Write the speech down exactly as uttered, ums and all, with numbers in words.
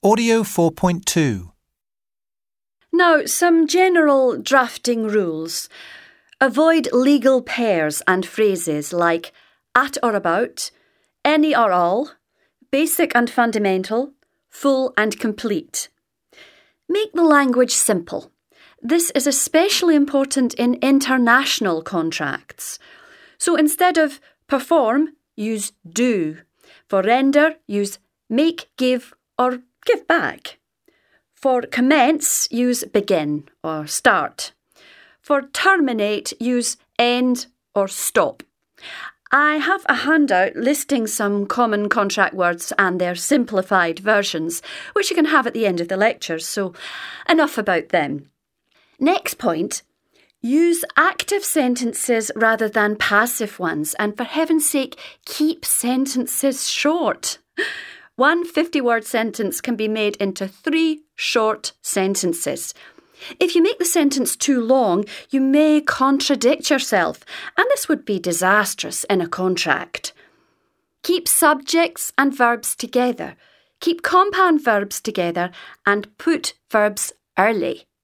Audio four point two. Now, some general drafting rules. Avoid legal pairs and phrases like at or about, any or all, basic and fundamental, full and complete. Make the language simple. This is especially important in international contracts. So instead of perform, use do. For render, use make, give, or give back. For commence, use begin or start. For terminate, use end or stop. I have a handout listing some common contract words and their simplified versions, which you can have at the end of the lecture, so enough about them. Next point, use active sentences rather than passive ones, and for heaven's sake, keep sentences short. One fifty-word sentence can be made into three short sentences. If you make the sentence too long, you may contradict yourself, and this would be disastrous in a contract. Keep subjects and verbs together. Keep compound verbs together and put verbs early.